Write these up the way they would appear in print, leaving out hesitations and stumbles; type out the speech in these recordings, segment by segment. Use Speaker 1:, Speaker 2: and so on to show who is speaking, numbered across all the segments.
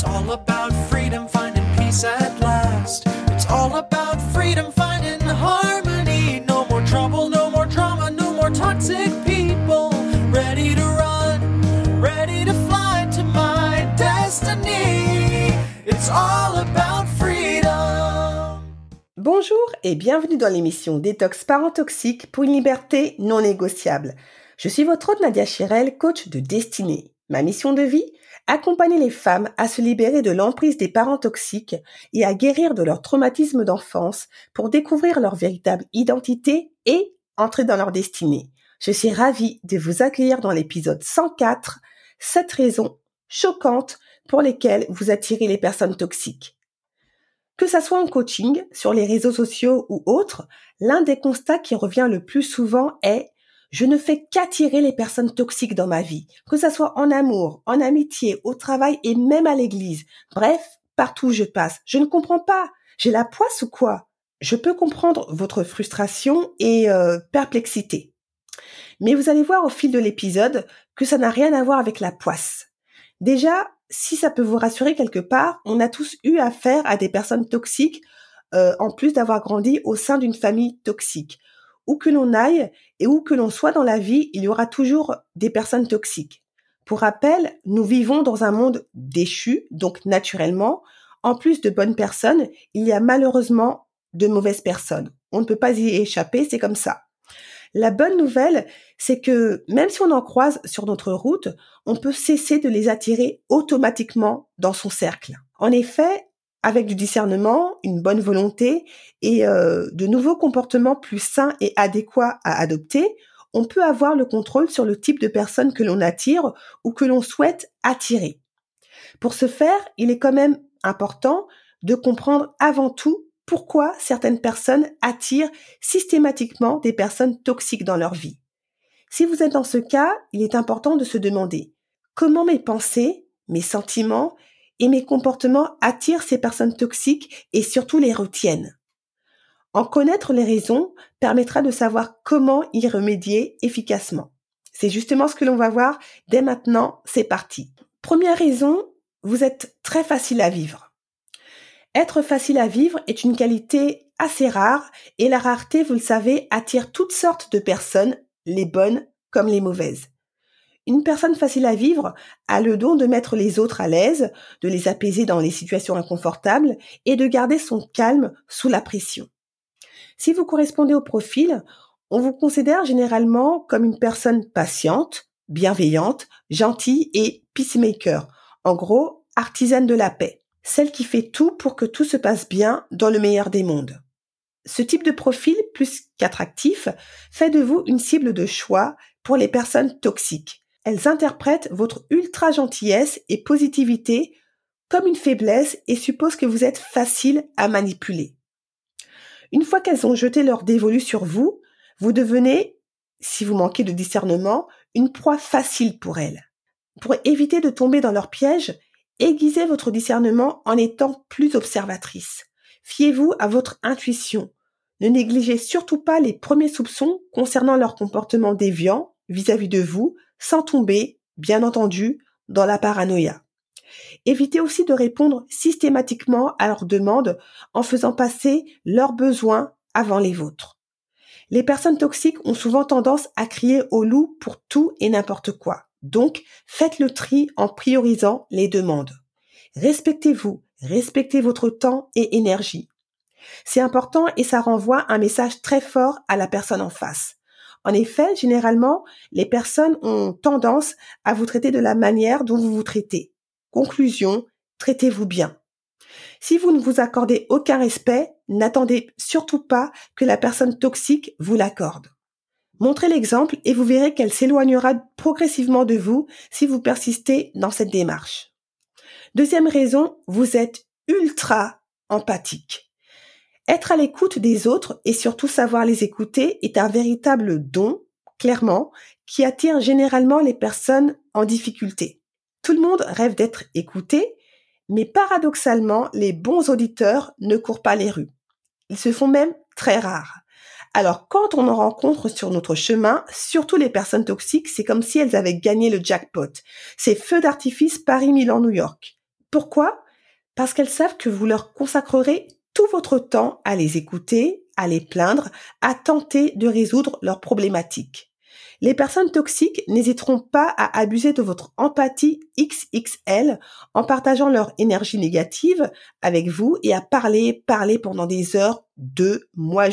Speaker 1: It's all about freedom, finding peace at last. It's all about freedom, finding harmony. No more trouble, no more drama, no more toxic people. Ready to run, ready to fly to my destiny. It's all about freedom.
Speaker 2: Bonjour et bienvenue dans l'émission Détox Parents Toxiques pour une liberté non négociable. Je suis votre hôte Nadia Chirel, coach de destinée. Ma mission de vie ? Accompagner les femmes à se libérer de l'emprise des parents toxiques et à guérir de leur traumatisme d'enfance pour découvrir leur véritable identité et entrer dans leur destinée. Je suis ravie de vous accueillir dans l'épisode 104, 7 raisons choquantes pour lesquelles vous attirez les personnes toxiques. Que ça soit en coaching, sur les réseaux sociaux ou autres, l'un des constats qui revient le plus souvent est « Je ne fais qu'attirer les personnes toxiques dans ma vie », que ça soit en amour, en amitié, au travail et même à l'église. Bref, partout où je passe. Je ne comprends pas. J'ai la poisse ou quoi ? Je peux comprendre votre frustration et perplexité. Mais vous allez voir au fil de l'épisode que ça n'a rien à voir avec la poisse. Déjà, si ça peut vous rassurer quelque part, on a tous eu affaire à des personnes toxiques en plus d'avoir grandi au sein d'une famille toxique. Où que l'on aille et où que l'on soit dans la vie, il y aura toujours des personnes toxiques. Pour rappel, nous vivons dans un monde déchu, donc naturellement, en plus de bonnes personnes, il y a malheureusement de mauvaises personnes. On ne peut pas y échapper, c'est comme ça. La bonne nouvelle, c'est que même si on en croise sur notre route, on peut cesser de les attirer automatiquement dans son cercle. En effet, avec du discernement, une bonne volonté et de nouveaux comportements plus sains et adéquats à adopter, on peut avoir le contrôle sur le type de personnes que l'on attire ou que l'on souhaite attirer. Pour ce faire, il est quand même important de comprendre avant tout pourquoi certaines personnes attirent systématiquement des personnes toxiques dans leur vie. Si vous êtes dans ce cas, il est important de se demander comment mes pensées, mes sentiments et mes comportements attirent ces personnes toxiques et surtout les retiennent. En connaître les raisons permettra de savoir comment y remédier efficacement. C'est justement ce que l'on va voir dès maintenant, c'est parti. Première raison, vous êtes très facile à vivre. Être facile à vivre est une qualité assez rare et la rareté, vous le savez, attire toutes sortes de personnes, les bonnes comme les mauvaises. Une personne facile à vivre a le don de mettre les autres à l'aise, de les apaiser dans les situations inconfortables et de garder son calme sous la pression. Si vous correspondez au profil, on vous considère généralement comme une personne patiente, bienveillante, gentille et peacemaker. En gros, artisane de la paix. Celle qui fait tout pour que tout se passe bien dans le meilleur des mondes. Ce type de profil, plus qu'attractif, fait de vous une cible de choix pour les personnes toxiques. Elles interprètent votre ultra-gentillesse et positivité comme une faiblesse et supposent que vous êtes facile à manipuler. Une fois qu'elles ont jeté leur dévolu sur vous, vous devenez, si vous manquez de discernement, une proie facile pour elles. Pour éviter de tomber dans leur piège, aiguisez votre discernement en étant plus observatrice. Fiez-vous à votre intuition. Ne négligez surtout pas les premiers soupçons concernant leur comportement déviant vis-à-vis de vous, sans tomber, bien entendu, dans la paranoïa. Évitez aussi de répondre systématiquement à leurs demandes en faisant passer leurs besoins avant les vôtres. Les personnes toxiques ont souvent tendance à crier au loup pour tout et n'importe quoi. Donc, faites le tri en priorisant les demandes. Respectez-vous, respectez votre temps et énergie. C'est important et ça renvoie un message très fort à la personne en face. En effet, généralement, les personnes ont tendance à vous traiter de la manière dont vous vous traitez. Conclusion, traitez-vous bien. Si vous ne vous accordez aucun respect, n'attendez surtout pas que la personne toxique vous l'accorde. Montrez l'exemple et vous verrez qu'elle s'éloignera progressivement de vous si vous persistez dans cette démarche. Deuxième raison, vous êtes ultra empathique. Être à l'écoute des autres et surtout savoir les écouter est un véritable don, clairement, qui attire généralement les personnes en difficulté. Tout le monde rêve d'être écouté, mais paradoxalement, les bons auditeurs ne courent pas les rues. Ils se font même très rares. Alors, quand on en rencontre sur notre chemin, surtout les personnes toxiques, c'est comme si elles avaient gagné le jackpot. C'est feu d'artifice Paris-Milan-New York. Pourquoi ? Parce qu'elles savent que vous leur consacrerez tout votre temps à les écouter, à les plaindre, à tenter de résoudre leurs problématiques. Les personnes toxiques n'hésiteront pas à abuser de votre empathie XXL en partageant leur énergie négative avec vous et à parler pendant des heures de moi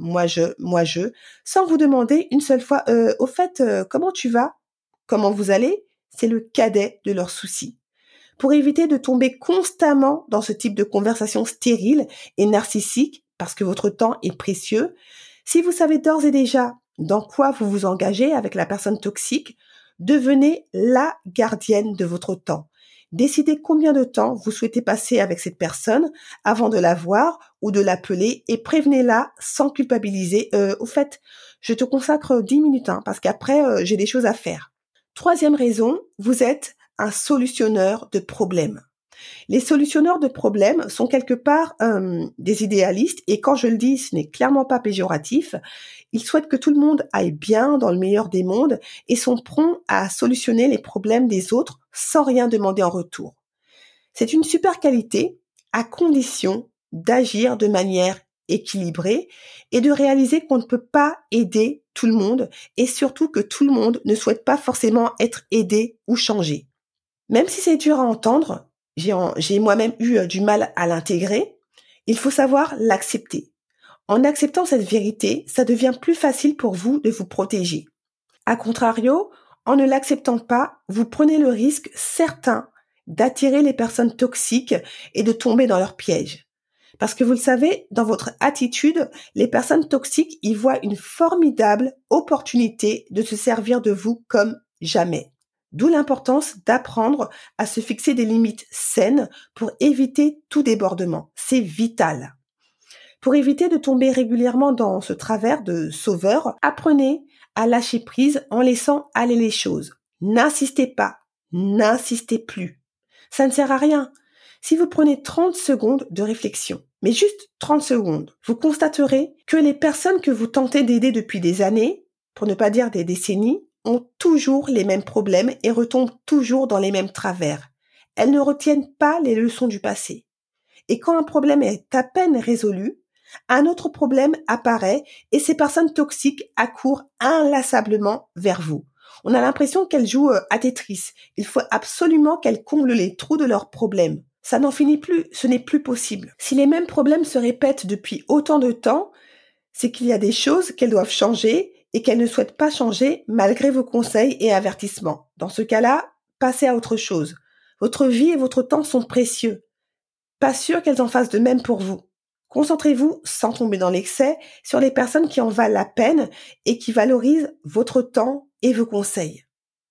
Speaker 2: je, sans vous demander une seule fois au fait, comment tu vas ? Comment vous allez ? C'est le cadet de leurs soucis. Pour éviter de tomber constamment dans ce type de conversation stérile et narcissique, parce que votre temps est précieux, si vous savez d'ores et déjà dans quoi vous vous engagez avec la personne toxique, devenez la gardienne de votre temps. Décidez combien de temps vous souhaitez passer avec cette personne avant de la voir ou de l'appeler et prévenez-la sans culpabiliser. Au fait, je te consacre 10 minutes parce qu'après, j'ai des choses à faire. Troisième raison, vous êtes un solutionneur de problèmes. Les solutionneurs de problèmes sont quelque part des idéalistes et quand je le dis, ce n'est clairement pas péjoratif. Ils souhaitent que tout le monde aille bien dans le meilleur des mondes et sont prompts à solutionner les problèmes des autres sans rien demander en retour. C'est une super qualité à condition d'agir de manière équilibrée et de réaliser qu'on ne peut pas aider tout le monde et surtout que tout le monde ne souhaite pas forcément être aidé ou changé. Même si c'est dur à entendre, j'ai moi-même eu du mal à l'intégrer, il faut savoir l'accepter. En acceptant cette vérité, ça devient plus facile pour vous de vous protéger. A contrario, en ne l'acceptant pas, vous prenez le risque certain d'attirer les personnes toxiques et de tomber dans leur piège. Parce que vous le savez, dans votre attitude, les personnes toxiques y voient une formidable opportunité de se servir de vous comme jamais. D'où l'importance d'apprendre à se fixer des limites saines pour éviter tout débordement. C'est vital. Pour éviter de tomber régulièrement dans ce travers de sauveur, apprenez à lâcher prise en laissant aller les choses. N'insistez pas, n'insistez plus. Ça ne sert à rien. Si vous prenez 30 secondes de réflexion, mais juste 30 secondes, vous constaterez que les personnes que vous tentez d'aider depuis des années, pour ne pas dire des décennies, ont toujours les mêmes problèmes et retombent toujours dans les mêmes travers. Elles ne retiennent pas les leçons du passé. Et quand un problème est à peine résolu, un autre problème apparaît et ces personnes toxiques accourent inlassablement vers vous. On a l'impression qu'elles jouent à Tetris. Il faut absolument qu'elles comblent les trous de leurs problèmes. Ça n'en finit plus, ce n'est plus possible. Si les mêmes problèmes se répètent depuis autant de temps, c'est qu'il y a des choses qu'elles doivent changer et qu'elles ne souhaitent pas changer malgré vos conseils et avertissements. Dans ce cas-là, passez à autre chose. Votre vie et votre temps sont précieux. Pas sûr qu'elles en fassent de même pour vous. Concentrez-vous, sans tomber dans l'excès, sur les personnes qui en valent la peine et qui valorisent votre temps et vos conseils.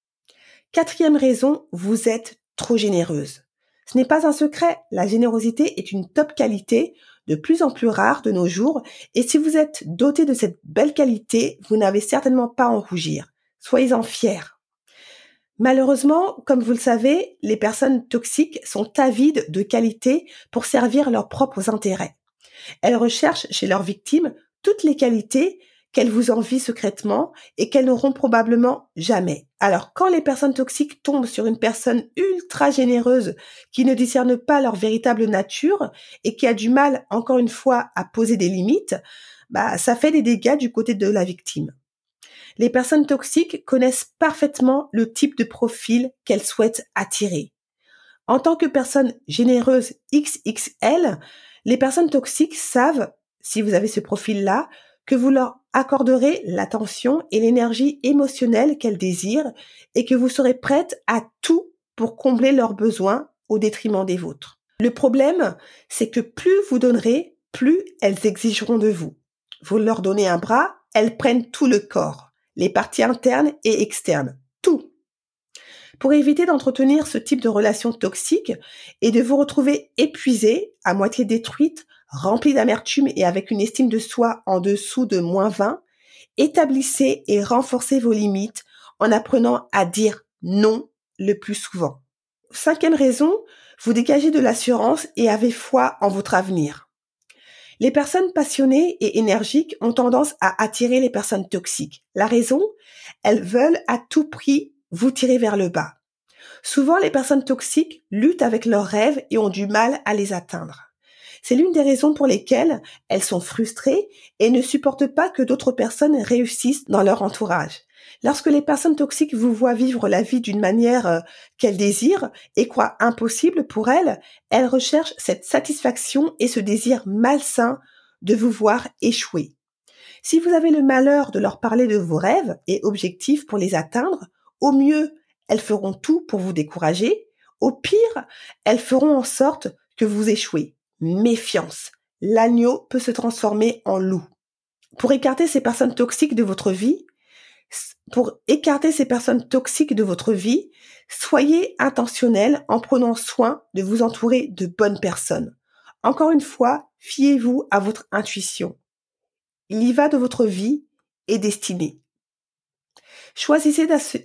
Speaker 2: Quatrième raison, vous êtes trop généreuse. Ce n'est pas un secret, la générosité est une top qualité, de plus en plus rare de nos jours, et si vous êtes doté de cette belle qualité, vous n'avez certainement pas à en rougir. Soyez-en fiers. Malheureusement, comme vous le savez, les personnes toxiques sont avides de qualité pour servir leurs propres intérêts. Elles recherchent chez leurs victimes toutes les qualités qu'elles vous envient secrètement et qu'elles n'auront probablement jamais. Alors, quand les personnes toxiques tombent sur une personne ultra généreuse qui ne discerne pas leur véritable nature et qui a du mal, encore une fois, à poser des limites, ça fait des dégâts du côté de la victime. Les personnes toxiques connaissent parfaitement le type de profil qu'elles souhaitent attirer. En tant que personne généreuse XXL, les personnes toxiques savent, si vous avez ce profil-là, que vous leur accorderez l'attention et l'énergie émotionnelle qu'elles désirent et que vous serez prête à tout pour combler leurs besoins au détriment des vôtres. Le problème, c'est que plus vous donnerez, plus elles exigeront de vous. Vous leur donnez un bras, elles prennent tout le corps, les parties internes et externes, tout. Pour éviter d'entretenir ce type de relation toxique et de vous retrouver épuisée, à moitié détruite, remplie d'amertume et avec une estime de soi en dessous de -20, établissez et renforcez vos limites en apprenant à dire non le plus souvent. Cinquième raison, vous dégagez de l'assurance et avez foi en votre avenir. Les personnes passionnées et énergiques ont tendance à attirer les personnes toxiques. La raison, elles veulent à tout prix vous tirer vers le bas. Souvent, les personnes toxiques luttent avec leurs rêves et ont du mal à les atteindre. C'est l'une des raisons pour lesquelles elles sont frustrées et ne supportent pas que d'autres personnes réussissent dans leur entourage. Lorsque les personnes toxiques vous voient vivre la vie d'une manière qu'elles désirent et croient impossible pour elles, elles recherchent cette satisfaction et ce désir malsain de vous voir échouer. Si vous avez le malheur de leur parler de vos rêves et objectifs pour les atteindre, au mieux, elles feront tout pour vous décourager. Au pire, elles feront en sorte que vous échouez. Méfiance. L'agneau peut se transformer en loup. Pour écarter ces personnes toxiques de votre vie, soyez intentionnel en prenant soin de vous entourer de bonnes personnes. Encore une fois, fiez-vous à votre intuition. Il y va de votre vie et destinée. Choisissez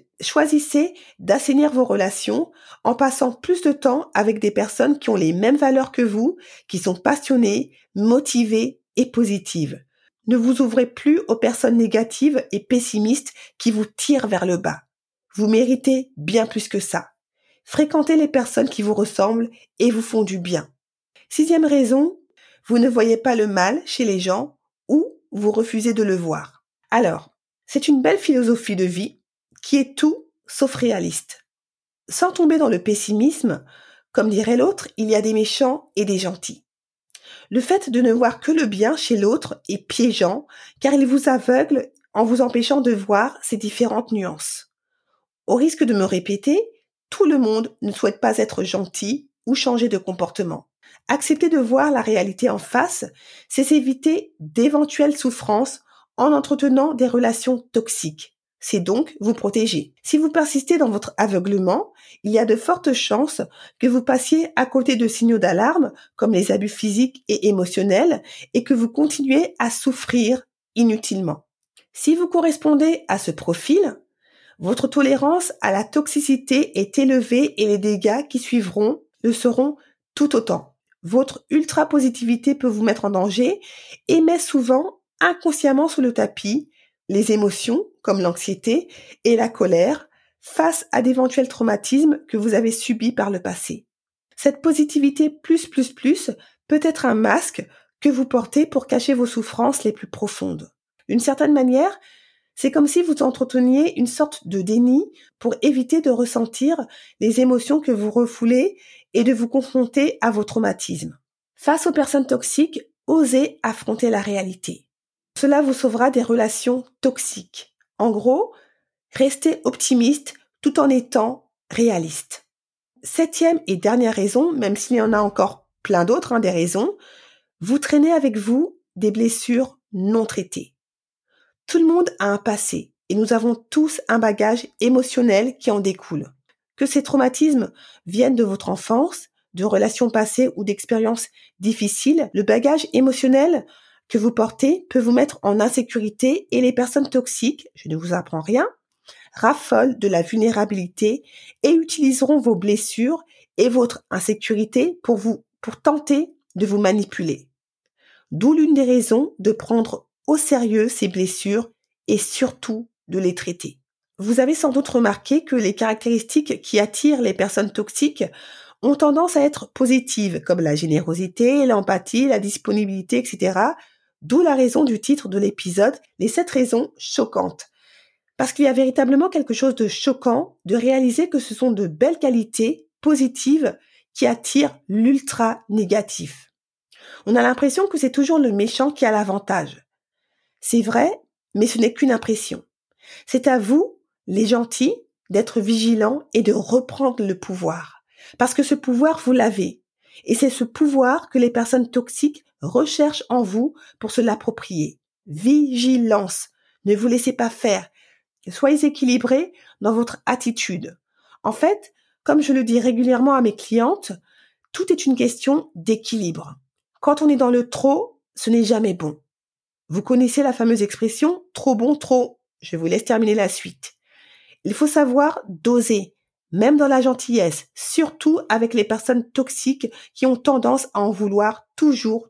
Speaker 2: d'assainir vos relations en passant plus de temps avec des personnes qui ont les mêmes valeurs que vous, qui sont passionnées, motivées et positives. Ne vous ouvrez plus aux personnes négatives et pessimistes qui vous tirent vers le bas. Vous méritez bien plus que ça. Fréquentez les personnes qui vous ressemblent et vous font du bien. 6e raison, vous ne voyez pas le mal chez les gens ou vous refusez de le voir. Alors, c'est une belle philosophie de vie qui est tout sauf réaliste. Sans tomber dans le pessimisme, comme dirait l'autre, il y a des méchants et des gentils. Le fait de ne voir que le bien chez l'autre est piégeant car il vous aveugle en vous empêchant de voir ces différentes nuances. Au risque de me répéter, tout le monde ne souhaite pas être gentil ou changer de comportement. Accepter de voir la réalité en face, c'est s'éviter d'éventuelles souffrances en entretenant des relations toxiques. C'est donc vous protéger. Si vous persistez dans votre aveuglement, il y a de fortes chances que vous passiez à côté de signaux d'alarme comme les abus physiques et émotionnels et que vous continuez à souffrir inutilement. Si vous correspondez à ce profil, votre tolérance à la toxicité est élevée et les dégâts qui suivront le seront tout autant. Votre ultra-positivité peut vous mettre en danger et met souvent inconsciemment sous le tapis les émotions comme l'anxiété et la colère face à d'éventuels traumatismes que vous avez subis par le passé. Cette positivité plus peut être un masque que vous portez pour cacher vos souffrances les plus profondes. D'une certaine manière, c'est comme si vous entreteniez une sorte de déni pour éviter de ressentir les émotions que vous refoulez et de vous confronter à vos traumatismes. Face aux personnes toxiques, osez affronter la réalité. Cela vous sauvera des relations toxiques. En gros, restez optimiste tout en étant réaliste. 7e et dernière raison, même s'il y en a encore plein d'autres, des raisons, vous traînez avec vous des blessures non traitées. Tout le monde a un passé et nous avons tous un bagage émotionnel qui en découle. Que ces traumatismes viennent de votre enfance, de relations passées ou d'expériences difficiles, le bagage émotionnel que vous portez peut vous mettre en insécurité et les personnes toxiques, je ne vous apprends rien, raffolent de la vulnérabilité et utiliseront vos blessures et votre insécurité pour tenter de vous manipuler. D'où l'une des raisons de prendre au sérieux ces blessures et surtout de les traiter. Vous avez sans doute remarqué que les caractéristiques qui attirent les personnes toxiques ont tendance à être positives, comme la générosité, l'empathie, la disponibilité, etc. D'où la raison du titre de l'épisode, les 7 raisons choquantes. Parce qu'il y a véritablement quelque chose de choquant de réaliser que ce sont de belles qualités positives qui attirent l'ultra négatif. On a l'impression que c'est toujours le méchant qui a l'avantage. C'est vrai, mais ce n'est qu'une impression. C'est à vous, les gentils, d'être vigilants et de reprendre le pouvoir. Parce que ce pouvoir, vous l'avez. Et c'est ce pouvoir que les personnes toxiques recherchent en vous pour se l'approprier. Vigilance. Ne vous laissez pas faire. Soyez équilibrés dans votre attitude. En fait, comme je le dis régulièrement à mes clientes, tout est une question d'équilibre. Quand on est dans le trop, ce n'est jamais bon. Vous connaissez la fameuse expression « trop bon, trop ». Je vous laisse terminer la suite. Il faut savoir doser, même dans la gentillesse, surtout avec les personnes toxiques qui ont tendance à en vouloir toujours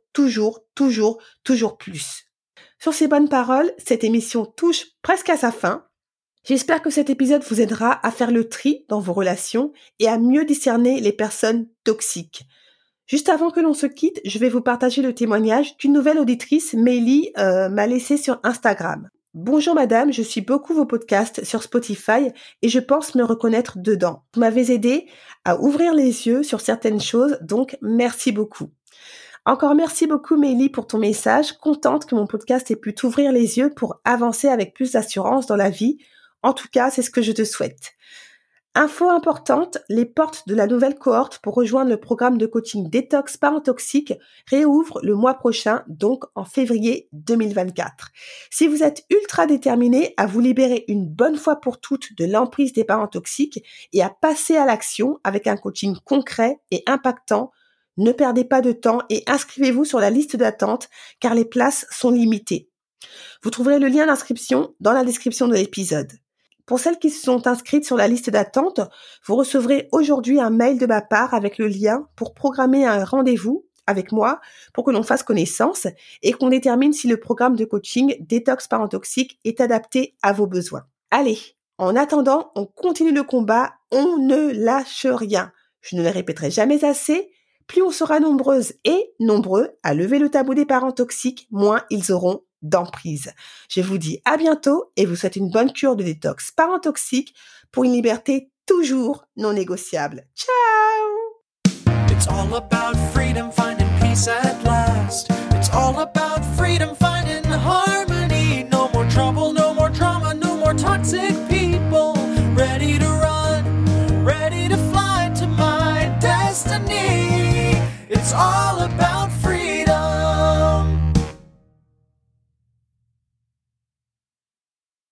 Speaker 2: plus. Sur ces bonnes paroles, cette émission touche presque à sa fin. J'espère que cet épisode vous aidera à faire le tri dans vos relations et à mieux discerner les personnes toxiques. Juste avant que l'on se quitte, je vais vous partager le témoignage d'une nouvelle auditrice, Mélie, m'a laissé sur Instagram. Bonjour madame, je suis beaucoup vos podcasts sur Spotify et je pense me reconnaître dedans. Vous m'avez aidé à ouvrir les yeux sur certaines choses, donc merci beaucoup. Encore merci beaucoup Mélie pour ton message, contente que mon podcast ait pu t'ouvrir les yeux pour avancer avec plus d'assurance dans la vie. En tout cas, c'est ce que je te souhaite. Info importante, les portes de la nouvelle cohorte pour rejoindre le programme de coaching Détox Parents Toxiques réouvrent le mois prochain, donc en février 2024. Si vous êtes ultra déterminé à vous libérer une bonne fois pour toutes de l'emprise des parents toxiques et à passer à l'action avec un coaching concret et impactant, ne perdez pas de temps et inscrivez-vous sur la liste d'attente car les places sont limitées. Vous trouverez le lien d'inscription dans la description de l'épisode. Pour celles qui se sont inscrites sur la liste d'attente, vous recevrez aujourd'hui un mail de ma part avec le lien pour programmer un rendez-vous avec moi pour que l'on fasse connaissance et qu'on détermine si le programme de coaching Détox Parents Toxiques est adapté à vos besoins. Allez, en attendant, on continue le combat, on ne lâche rien. Je ne le répéterai jamais assez, plus on sera nombreuses et nombreux à lever le tabou des parents toxiques, moins ils auront d'emprise. Je vous dis à bientôt et vous souhaite une bonne cure de détox parents toxiques pour une liberté toujours non négociable. Ciao!
Speaker 1: It's all about freedom, finding peace at last. It's all about freedom.